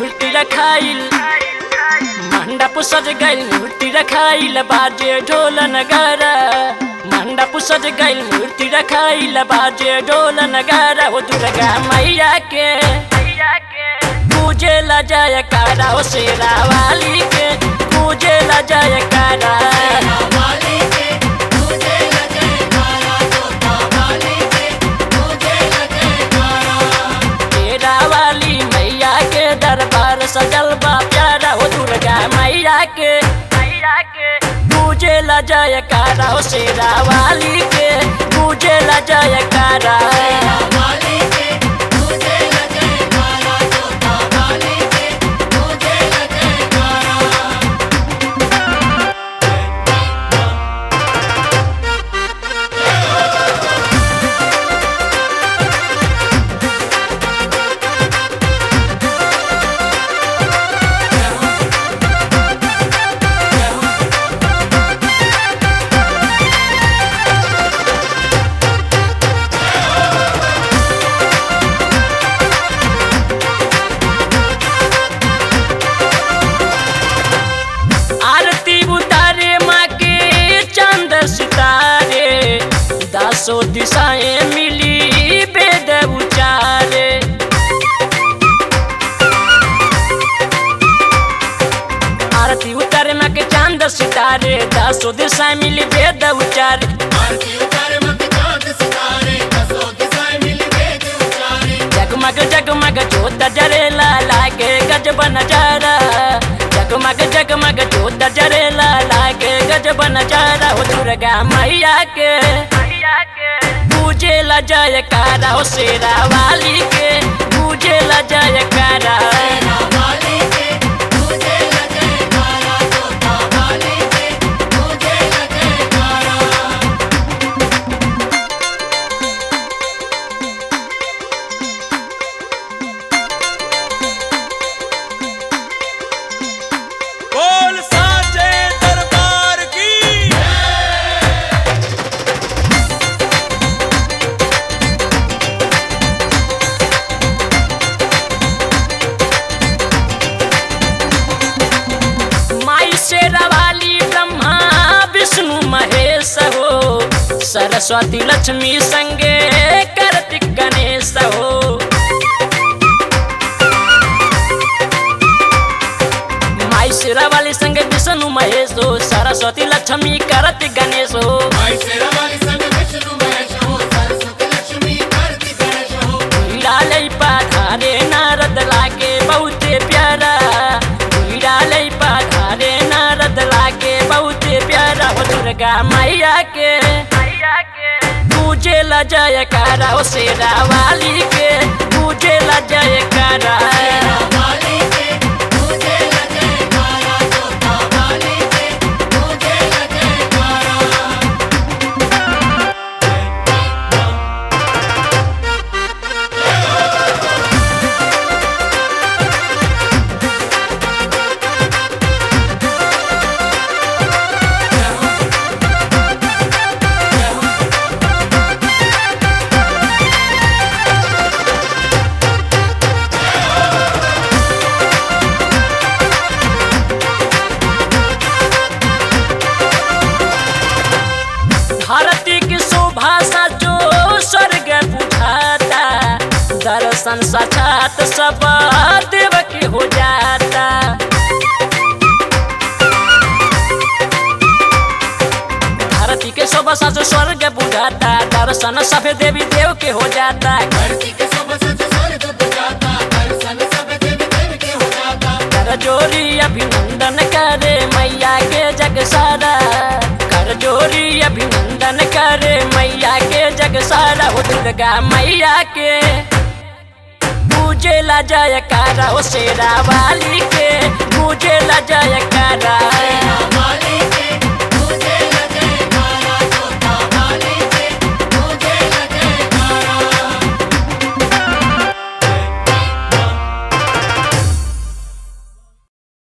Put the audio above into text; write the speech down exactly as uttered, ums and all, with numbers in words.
मूर्ति रखाइल, मंडप सज गइल मूर्ति रखाइल, बाजे ढोल नगारा। मंडप सज गइल मूर्ति रखाइल, बाजे ढोल नगारा। हो दुर्गा मैया के पूजे ला जयकारा, हो शेरा वाली के पूजे ला जयकारा। दरबार सजल बा प्यारा, हो दुर्गा मैया के पूजे ला जयकारा, हो शेरा वाली के पूजे ला जयकारा। सो दिशाएं मिली वेद उचारे, आरती उतारे माँ के चांद सितारे। दसो दिशाएं मिली वेद उचारे, जगमग जगमग जोत जरेला लागे गजब नजारा। जगमग जगमग जोत जरेला लागे गजब नजारा। हो दुर्गा मैया के पूजे ला जयकारा, हो शेरा वाली के पूजे ला जयकारा। सरस्वती लक्ष्मी संगे कार्तिक गणेश हो, माई शेरा वाली संगे विष्णु महेश हो। सरस्वती लक्ष्मी कार्तिक गणेश हो, डाले पधारे नारद लागे बहुते प्यारा। डाले पधारे नारद लागे बहुते प्यारा। हो दुर्गा मैया के पूजे ला जयकारा, हो शेरा वाली के पूजे ला जयकारा। भारती की शोभा साचो स्वर्ग बुझाता, दर्शन साक्षात सब देव के हो जाता। भारती के शोभा साचो स्वर्ग बुझाता, दर्शन सब देवी देव के हो जाता। कर जोरी अभिनंदन करे मैया के जग सारा, कर जोरी अभिनंदन करे मैया के जग सारा। हो दुर्गा मैया के पूजे ला जयकारा, हो शेरा वाली के पूजे ला जयकारा।